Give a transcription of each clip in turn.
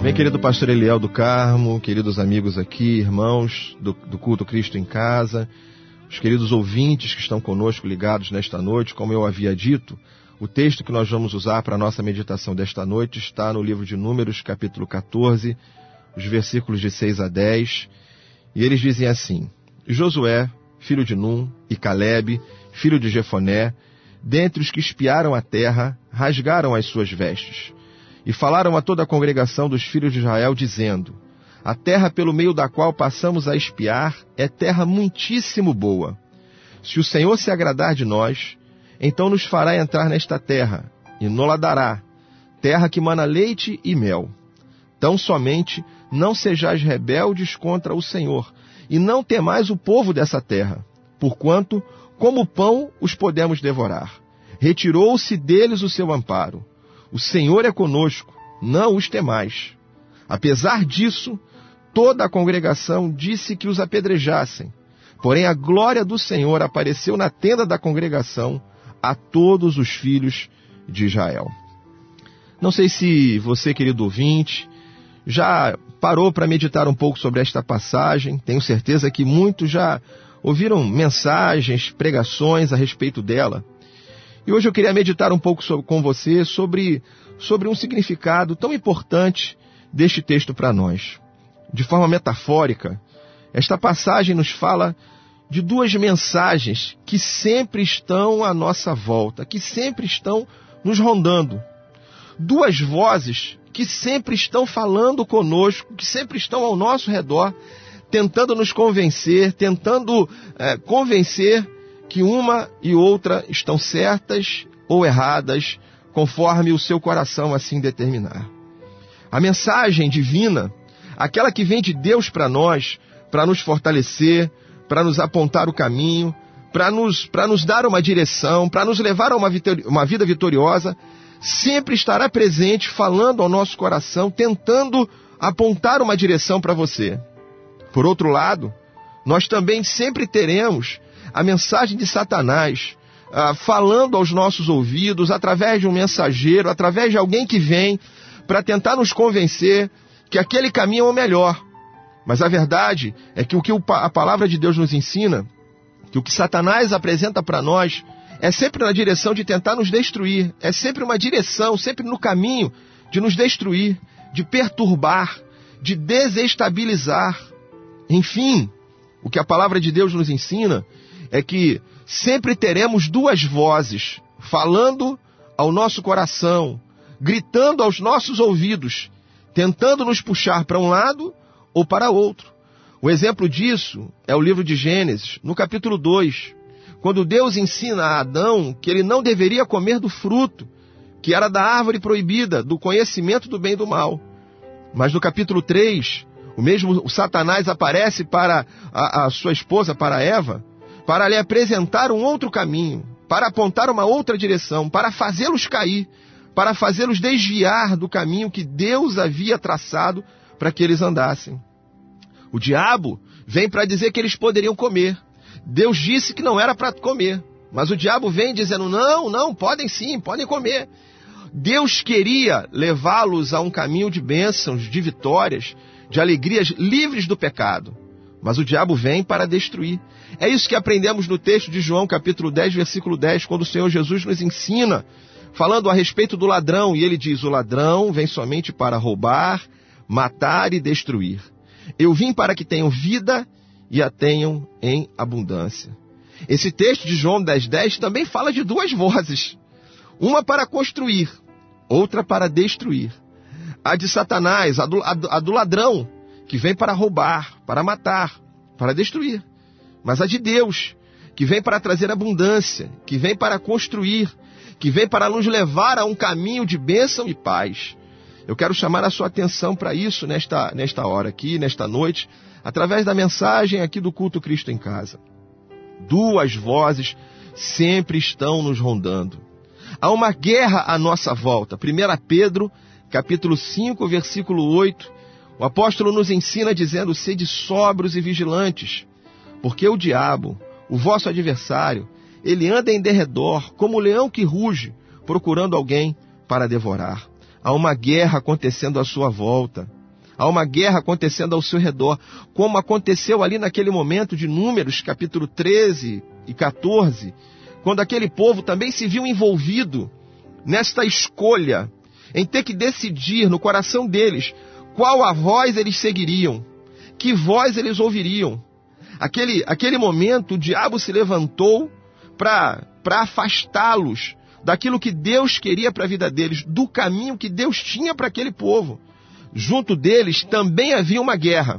Bem, querido pastor Eliel do Carmo, queridos amigos aqui, irmãos do Culto Cristo em Casa, os queridos ouvintes que estão conosco ligados nesta noite, como eu havia dito, o texto que nós vamos usar para a nossa meditação desta noite está no livro de Números, capítulo 14, os versículos de 6 a 10, e eles dizem assim: Josué, filho de Num, e Calebe, filho de Jefoné, dentre os que espiaram a terra, rasgaram as suas vestes. E falaram a toda a congregação dos filhos de Israel, dizendo: a terra pelo meio da qual passamos a espiar é terra muitíssimo boa. Se o Senhor se agradar de nós, então nos fará entrar nesta terra, e nos-la dará, terra que mana leite e mel. Tão somente não sejais rebeldes contra o Senhor, e não temais o povo dessa terra, porquanto, como pão, os podemos devorar. Retirou-se deles o seu amparo. O Senhor é conosco, não os temais. Apesar disso, toda a congregação disse que os apedrejassem. Porém, a glória do Senhor apareceu na tenda da congregação a todos os filhos de Israel. Não sei se você, querido ouvinte, já parou para meditar um pouco sobre esta passagem. Tenho certeza que muitos já ouviram mensagens, pregações a respeito dela. E hoje eu queria meditar um pouco com você sobre um significado tão importante deste texto para nós. De forma metafórica, esta passagem nos fala de duas mensagens que sempre estão à nossa volta, que sempre estão nos rondando. Duas vozes que sempre estão falando conosco, que sempre estão ao nosso redor, tentando nos convencer, convencer que uma e outra estão certas ou erradas, conforme o seu coração assim determinar. A mensagem divina, aquela que vem de Deus para nós, para nos fortalecer, para nos apontar o caminho, para nos dar uma direção, para nos levar a uma vida vitoriosa, sempre estará presente, falando ao nosso coração, tentando apontar uma direção para você. Por outro lado, nós também sempre teremos a mensagem de Satanás, falando aos nossos ouvidos, através de um mensageiro, através de alguém que vem para tentar nos convencer que aquele caminho é o melhor. Mas a verdade é que a palavra de Deus nos ensina, que o que Satanás apresenta para nós é sempre na direção de tentar nos destruir, é sempre uma direção, sempre no caminho de nos destruir, de perturbar, de desestabilizar. Enfim, o que a palavra de Deus nos ensina é que sempre teremos duas vozes falando ao nosso coração, gritando aos nossos ouvidos, tentando nos puxar para um lado ou para outro. O exemplo disso é o livro de Gênesis, no capítulo 2, quando Deus ensina a Adão que ele não deveria comer do fruto, que era da árvore proibida, do conhecimento do bem e do mal. Mas no capítulo 3, o Satanás aparece para a sua esposa, para Eva, para lhe apresentar um outro caminho, para apontar uma outra direção, para fazê-los cair, para fazê-los desviar do caminho que Deus havia traçado para que eles andassem. O diabo vem para dizer que eles poderiam comer. Deus disse que não era para comer, mas o diabo vem dizendo: não, podem sim, podem comer. Deus queria levá-los a um caminho de bênçãos, de vitórias, de alegrias, livres do pecado. Mas o diabo vem para destruir. É isso que aprendemos no texto de João, capítulo 10, versículo 10, quando o Senhor Jesus nos ensina, falando a respeito do ladrão, e ele diz: o ladrão vem somente para roubar, matar e destruir. Eu vim para que tenham vida e a tenham em abundância. Esse texto de João 10, 10 também fala de duas vozes. Uma para construir, outra para destruir. A de Satanás, a do ladrão, que vem para roubar, para matar, para destruir. Mas a de Deus, que vem para trazer abundância, que vem para construir, que vem para nos levar a um caminho de bênção e paz. Eu quero chamar a sua atenção para isso nesta hora aqui, nesta noite, através da mensagem aqui do Culto Cristo em Casa. Duas vozes sempre estão nos rondando. Há uma guerra à nossa volta. 1 Pedro, capítulo 5, versículo 8, o apóstolo nos ensina dizendo: sede sóbrios e vigilantes, porque o diabo, o vosso adversário, ele anda em derredor, como o leão que ruge, procurando alguém para devorar. há uma guerra acontecendo à sua volta. Há uma guerra acontecendo ao seu redor, como aconteceu ali naquele momento de Números, capítulo 13 e 14, quando aquele povo também se viu envolvido nesta escolha, em ter que decidir no coração deles qual a voz eles seguiriam, que voz eles ouviriam. Aquele momento, o diabo se levantou para afastá-los daquilo que Deus queria para a vida deles, do caminho que Deus tinha para aquele povo. Junto deles também havia uma guerra.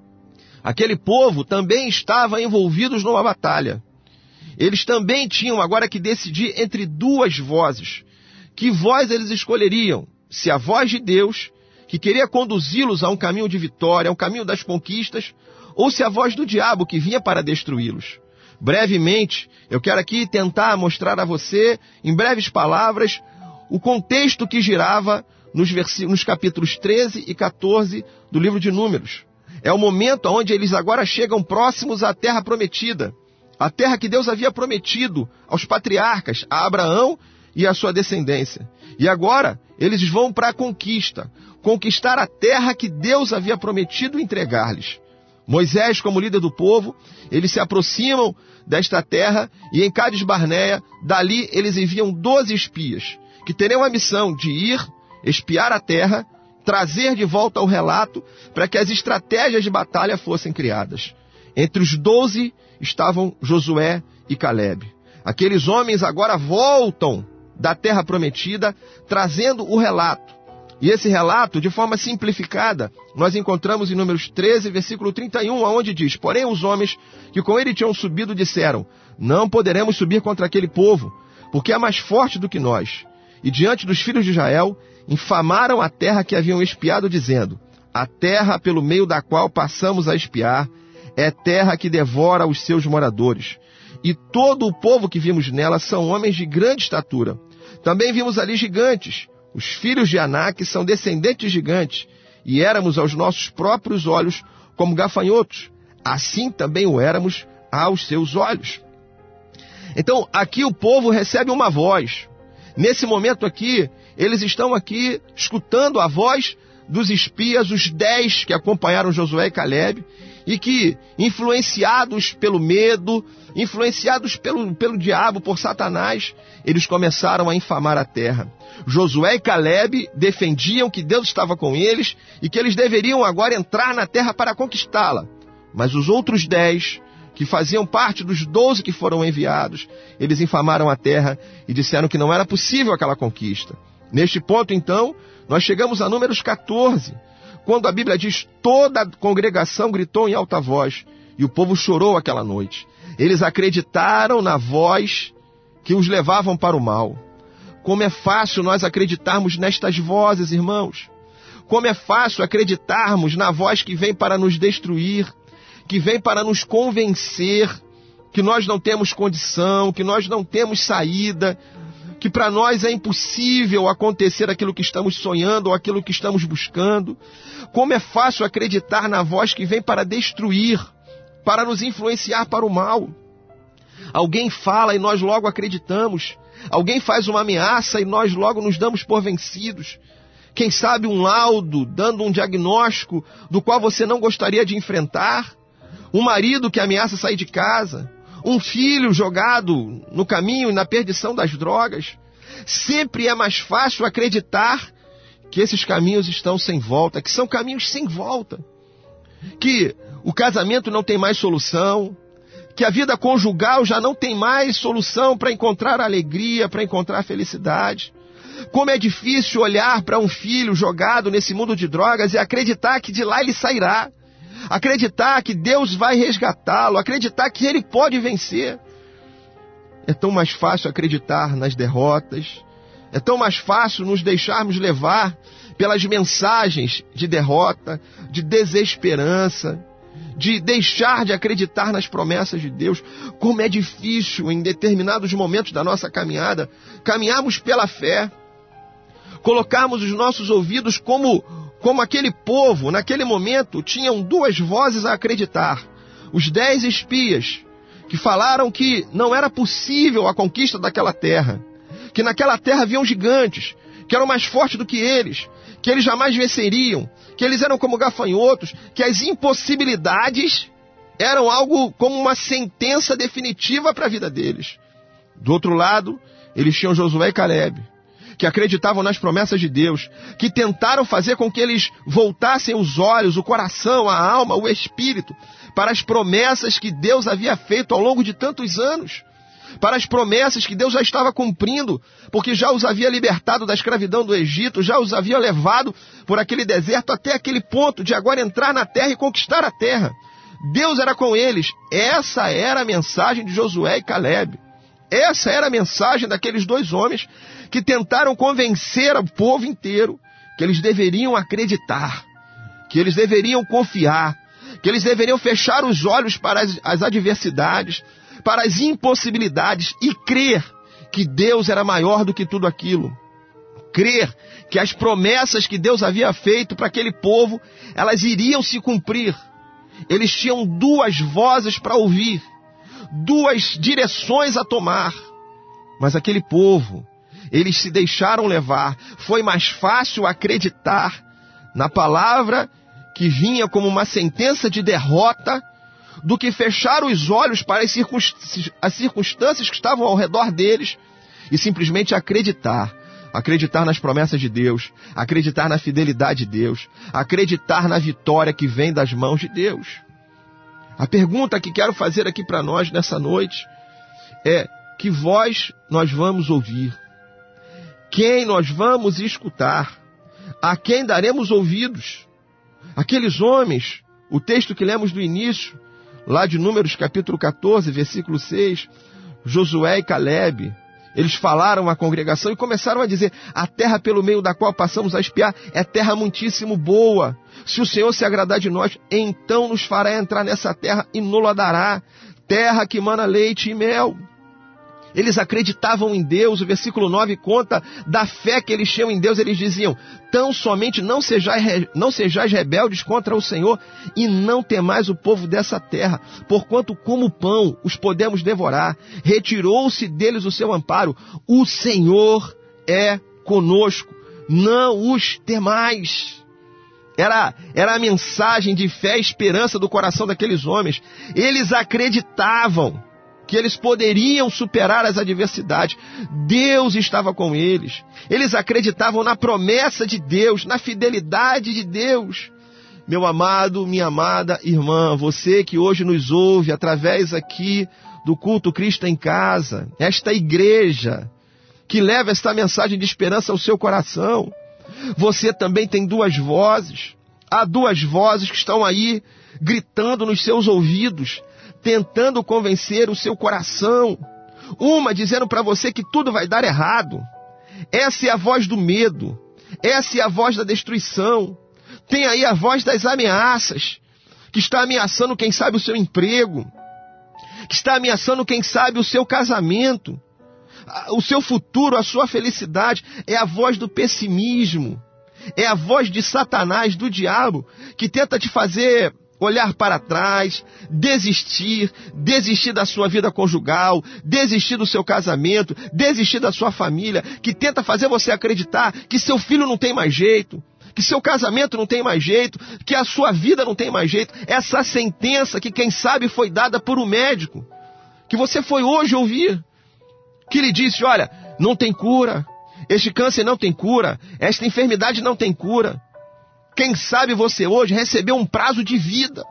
Aquele povo também estava envolvido numa batalha. Eles também tinham agora que decidir entre duas vozes. Que voz eles escolheriam? Se a voz de Deus, que queria conduzi-los a um caminho de vitória, a um caminho das conquistas, ou se a voz do diabo, que vinha para destruí-los. Brevemente, eu quero aqui tentar mostrar a você, em breves palavras, o contexto que girava nos capítulos 13 e 14 do livro de Números. É o momento onde eles agora chegam próximos à terra prometida, a terra que Deus havia prometido aos patriarcas, a Abraão e a sua descendência. E agora eles vão para a conquistar a terra que Deus havia prometido entregar-lhes. Moisés, como líder do povo, eles se aproximam desta terra e em Cades Barneia, dali eles enviam 12 espias, que teriam a missão de ir espiar a terra, trazer de volta o relato para que as estratégias de batalha fossem criadas. Entre os 12 estavam Josué e Calebe. Aqueles homens agora voltam da terra prometida, trazendo o relato. E esse relato, de forma simplificada, nós encontramos em Números 13, versículo 31, onde diz: porém os homens que com ele tinham subido disseram: não poderemos subir contra aquele povo, porque é mais forte do que nós. E diante dos filhos de Israel, infamaram a terra que haviam espiado, dizendo: a terra pelo meio da qual passamos a espiar é terra que devora os seus moradores. E todo o povo que vimos nela são homens de grande estatura. Também vimos ali gigantes. Os filhos de Anak são descendentes de gigantes, e éramos aos nossos próprios olhos como gafanhotos. Assim também o éramos aos seus olhos. Então, aqui o povo recebe uma voz. Nesse momento aqui, eles estão aqui escutando a voz dos espias, os 10 que acompanharam Josué e Calebe, e que, influenciados pelo medo, influenciados pelo diabo, por Satanás, eles começaram a infamar a terra. Josué e Calebe defendiam que Deus estava com eles e que eles deveriam agora entrar na terra para conquistá-la. Mas os outros 10, que faziam parte dos 12 que foram enviados, eles infamaram a terra e disseram que não era possível aquela conquista. Neste ponto, então, nós chegamos a Números 14, quando a Bíblia diz: toda a congregação gritou em alta voz, e o povo chorou aquela noite. Eles acreditaram na voz que os levavam para o mal. Como é fácil nós acreditarmos nestas vozes, irmãos. Como é fácil acreditarmos na voz que vem para nos destruir, que vem para nos convencer que nós não temos condição, que nós não temos saída, que para nós é impossível acontecer aquilo que estamos sonhando ou aquilo que estamos buscando. Como é fácil acreditar na voz que vem para destruir, para nos influenciar para o mal. Alguém fala e nós logo acreditamos. Alguém faz uma ameaça e nós logo nos damos por vencidos. Quem sabe um laudo dando um diagnóstico do qual você não gostaria de enfrentar. Um marido que ameaça sair de casa. Um filho jogado no caminho e na perdição das drogas. Sempre é mais fácil acreditar que esses caminhos estão sem volta, que são caminhos sem volta. Que o casamento não tem mais solução, que a vida conjugal já não tem mais solução para encontrar alegria, para encontrar felicidade. Como é difícil olhar para um filho jogado nesse mundo de drogas e acreditar que de lá ele sairá. Acreditar que Deus vai resgatá-lo, acreditar que ele pode vencer. É tão mais fácil acreditar nas derrotas, é tão mais fácil nos deixarmos levar pelas mensagens de derrota, de desesperança, de deixar de acreditar nas promessas de Deus. Como é difícil em determinados momentos da nossa caminhada, caminharmos pela fé, colocarmos os nossos ouvidos como aquele povo, naquele momento, tinham duas vozes a acreditar. Os 10 espias, que falaram que não era possível a conquista daquela terra, que naquela terra haviam gigantes, que eram mais fortes do que eles jamais venceriam, que eles eram como gafanhotos, que as impossibilidades eram algo como uma sentença definitiva para a vida deles. Do outro lado, eles tinham Josué e Calebe, que acreditavam nas promessas de Deus, que tentaram fazer com que eles voltassem os olhos, o coração, a alma, o espírito, para as promessas que Deus havia feito ao longo de tantos anos, para as promessas que Deus já estava cumprindo, porque já os havia libertado da escravidão do Egito, já os havia levado por aquele deserto até aquele ponto de agora entrar na terra e conquistar a terra. Deus era com eles. Essa era a mensagem de Josué e Calebe. Essa era a mensagem daqueles dois homens que tentaram convencer o povo inteiro que eles deveriam acreditar, que eles deveriam confiar, que eles deveriam fechar os olhos para as adversidades, para as impossibilidades e crer que Deus era maior do que tudo aquilo. Crer que as promessas que Deus havia feito para aquele povo, elas iriam se cumprir. Eles tinham duas vozes para ouvir, duas direções a tomar. Mas aquele povo, eles se deixaram levar. Foi mais fácil acreditar na palavra que vinha como uma sentença de derrota do que fechar os olhos para as circunstâncias que estavam ao redor deles e simplesmente acreditar nas promessas de Deus, acreditar na fidelidade de Deus, acreditar na vitória que vem das mãos de Deus. A pergunta que quero fazer aqui para nós nessa noite é: que voz nós vamos ouvir? Quem nós vamos escutar? A quem daremos ouvidos? Aqueles homens, o texto que lemos do início, lá de Números capítulo 14, versículo 6, Josué e Calebe, eles falaram à congregação e começaram a dizer: a terra pelo meio da qual passamos a espiar é terra muitíssimo boa. Se o Senhor se agradar de nós, então nos fará entrar nessa terra e nos dará, terra que mana leite e mel. Eles acreditavam em Deus. O versículo 9 conta da fé que eles tinham em Deus. Eles diziam: tão somente não sejais rebeldes contra o Senhor e não temais o povo dessa terra, porquanto como pão os podemos devorar. Retirou-se deles o seu amparo. O Senhor é conosco, não os temais. Era a mensagem de fé e esperança do coração daqueles homens. Eles acreditavam que eles poderiam superar as adversidades. Deus estava com eles. Eles acreditavam na promessa de Deus, na fidelidade de Deus. Meu amado, minha amada irmã, você que hoje nos ouve através aqui do culto Cristo em Casa, esta igreja que leva esta mensagem de esperança ao seu coração, você também tem duas vozes. Há duas vozes que estão aí gritando nos seus ouvidos, tentando convencer o seu coração. Uma dizendo para você que tudo vai dar errado. Essa é a voz do medo. Essa é a voz da destruição. Tem aí a voz das ameaças, que está ameaçando, quem sabe, o seu emprego, que está ameaçando, quem sabe, o seu casamento, o seu futuro, a sua felicidade. É a voz do pessimismo. É a voz de Satanás, do diabo, que tenta te fazer olhar para trás, desistir da sua vida conjugal, desistir do seu casamento, desistir da sua família, que tenta fazer você acreditar que seu filho não tem mais jeito, que seu casamento não tem mais jeito, que a sua vida não tem mais jeito. Essa sentença que, quem sabe, foi dada por um médico, que você foi hoje ouvir, que lhe disse: olha, não tem cura, este câncer não tem cura, esta enfermidade não tem cura. Quem sabe você hoje recebeu um prazo de vida.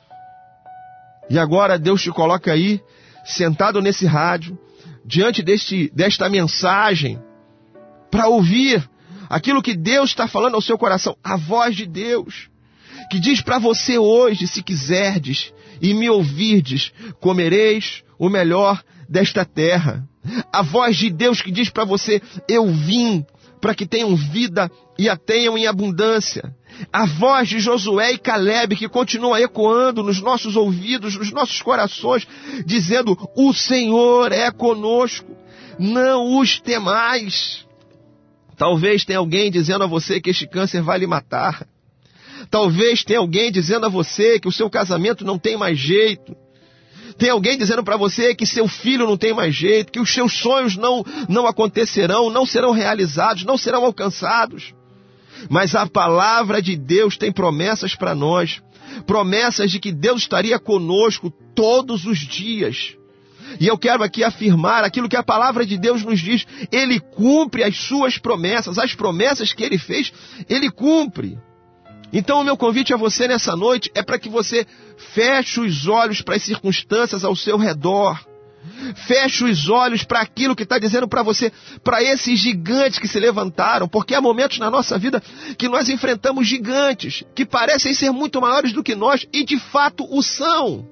E agora Deus te coloca aí, sentado nesse rádio, diante desta mensagem, para ouvir aquilo que Deus está falando ao seu coração. A voz de Deus, que diz para você hoje: se quiserdes e me ouvirdes, comereis o melhor desta terra. A voz de Deus que diz para você: eu vim para que tenham vida e a tenham em abundância. A voz de Josué e Calebe, que continua ecoando nos nossos ouvidos, nos nossos corações, dizendo: o Senhor é conosco, não os temais. Talvez tenha alguém dizendo a você que este câncer vai lhe matar. Talvez tenha alguém dizendo a você que o seu casamento não tem mais jeito. Tem alguém dizendo para você que seu filho não tem mais jeito, que os seus sonhos não acontecerão, não serão realizados, não serão alcançados. Mas a palavra de Deus tem promessas para nós. Promessas de que Deus estaria conosco todos os dias. E eu quero aqui afirmar aquilo que a palavra de Deus nos diz. Ele cumpre as suas promessas. As promessas que Ele fez, Ele cumpre. Então o meu convite a você nessa noite é para que você feche os olhos para as circunstâncias ao seu redor. Feche os olhos para aquilo que está dizendo para você, para esses gigantes que se levantaram, porque há momentos na nossa vida que nós enfrentamos gigantes que parecem ser muito maiores do que nós e de fato o são.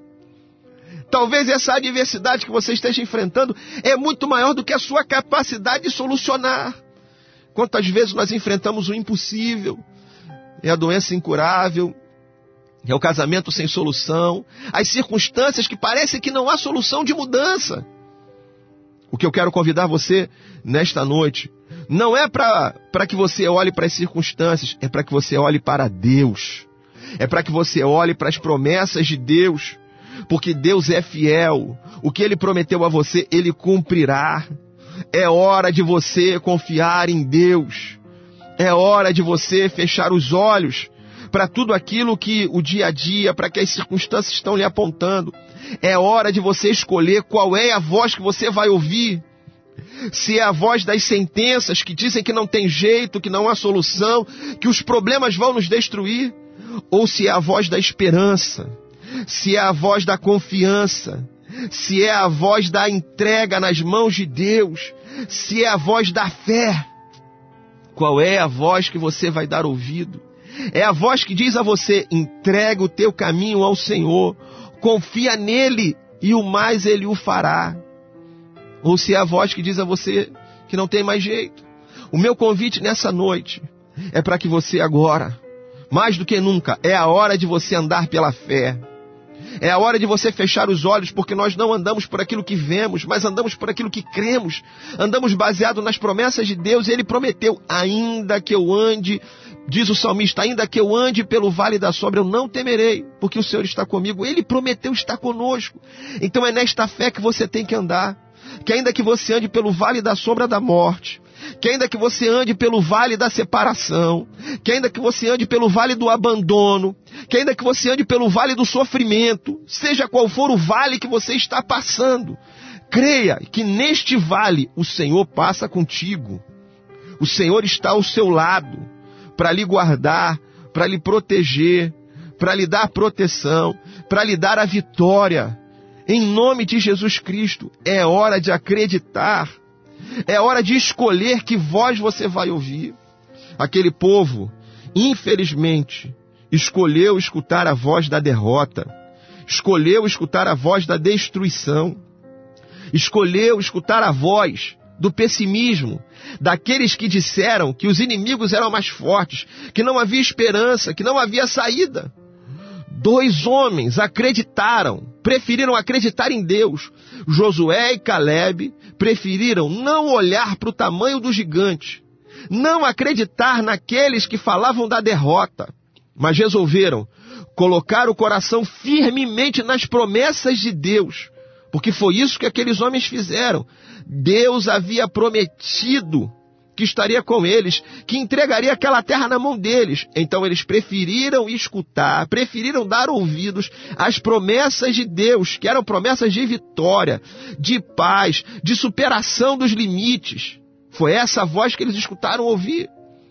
Talvez essa adversidade que você esteja enfrentando é muito maior do que a sua capacidade de solucionar. Quantas vezes nós enfrentamos o impossível? É a doença incurável, é o casamento sem solução, as circunstâncias que parecem que não há solução de mudança. O que eu quero convidar você nesta noite não é para que você olhe para as circunstâncias, é para que você olhe para Deus. É para que você olhe para as promessas de Deus, porque Deus é fiel. O que Ele prometeu a você, Ele cumprirá. É hora de você confiar em Deus. É hora de você fechar os olhos para tudo aquilo que o dia a dia, para que as circunstâncias estão lhe apontando. É hora de você escolher qual é a voz que você vai ouvir. Se é a voz das sentenças que dizem que não tem jeito, que não há solução, que os problemas vão nos destruir. Ou se é a voz da esperança, se é a voz da confiança, se é a voz da entrega nas mãos de Deus, se é a voz da fé. Qual é a voz que você vai dar ouvido? É a voz que diz a você, entrega o teu caminho ao Senhor, confia nele e o mais ele o fará. Ou se é a voz que diz a você que não tem mais jeito. O meu convite nessa noite é para que você agora, mais do que nunca, é a hora de você andar pela fé. É a hora de você fechar os olhos, porque nós não andamos por aquilo que vemos, mas andamos por aquilo que cremos. Andamos baseado nas promessas de Deus. Ele prometeu, ainda que eu ande, diz o salmista, ainda que eu ande pelo vale da sombra, eu não temerei, porque o Senhor está comigo. Ele prometeu estar conosco. Então é nesta fé que você tem que andar. Que ainda que você ande pelo vale da sombra da morte, que ainda que você ande pelo vale da separação, que ainda que você ande pelo vale do abandono, que ainda que você ande pelo vale do sofrimento, seja qual for o vale que você está passando, creia que neste vale o Senhor passa contigo. O Senhor está ao seu lado para lhe guardar, para lhe proteger, para lhe dar proteção, para lhe dar a vitória. Em nome de Jesus Cristo, é hora de acreditar. É hora de escolher que voz você vai ouvir. Aquele povo, infelizmente, escolheu escutar a voz da derrota. Escolheu escutar a voz da destruição. Escolheu escutar a voz do pessimismo, daqueles que disseram que os inimigos eram mais fortes, que não havia esperança, que não havia saída. 2 homens acreditaram, preferiram acreditar em Deus. Josué e Calebe preferiram não olhar para o tamanho do gigante, não acreditar naqueles que falavam da derrota, mas resolveram colocar o coração firmemente nas promessas de Deus, porque foi isso que aqueles homens fizeram. Deus havia prometido que estaria com eles, que entregaria aquela terra na mão deles. Então eles preferiram escutar, preferiram dar ouvidos às promessas de Deus, que eram promessas de vitória, de paz, de superação dos limites. Foi essa voz que eles escutaram ouvir.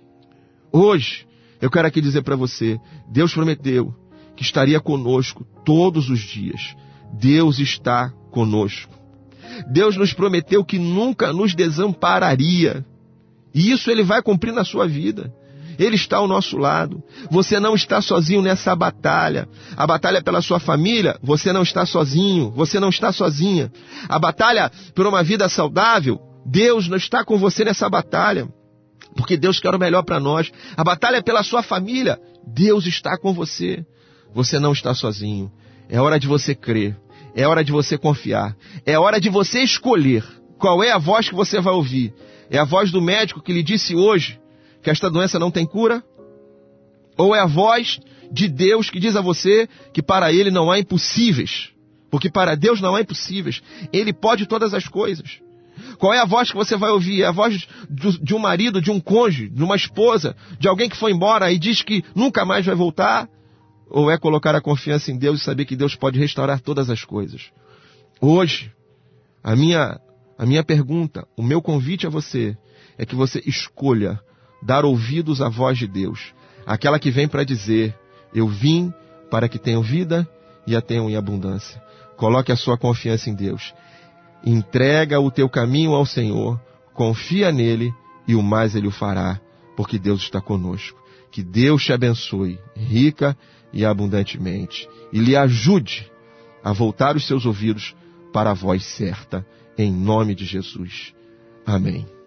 Hoje, eu quero aqui dizer para você, Deus prometeu que estaria conosco todos os dias. Deus está conosco. Deus nos prometeu que nunca nos desampararia. E isso Ele vai cumprir na sua vida. Ele está ao nosso lado. Você não está sozinho nessa batalha. A batalha pela sua família, você não está sozinho. Você não está sozinha. A batalha por uma vida saudável, Deus não está com você nessa batalha. Porque Deus quer o melhor para nós. A batalha pela sua família, Deus está com você. Você não está sozinho. É hora de você crer. É hora de você confiar. É hora de você escolher qual é a voz que você vai ouvir. É a voz do médico que lhe disse hoje que esta doença não tem cura? Ou é a voz de Deus que diz a você que para Ele não há impossíveis? Porque para Deus não há impossíveis. Ele pode todas as coisas. Qual é a voz que você vai ouvir? É a voz de um marido, de um cônjuge, de uma esposa, de alguém que foi embora e diz que nunca mais vai voltar? Ou é colocar a confiança em Deus e saber que Deus pode restaurar todas as coisas? Hoje, a minha pergunta, o meu convite a você, é que você escolha dar ouvidos à voz de Deus. Aquela que vem para dizer, eu vim para que tenham vida e a tenham em abundância. Coloque a sua confiança em Deus. Entrega o teu caminho ao Senhor, confia nele e o mais ele o fará, porque Deus está conosco. Que Deus te abençoe, rica e abundantemente, e lhe ajude a voltar os seus ouvidos para a voz certa, em nome de Jesus. Amém.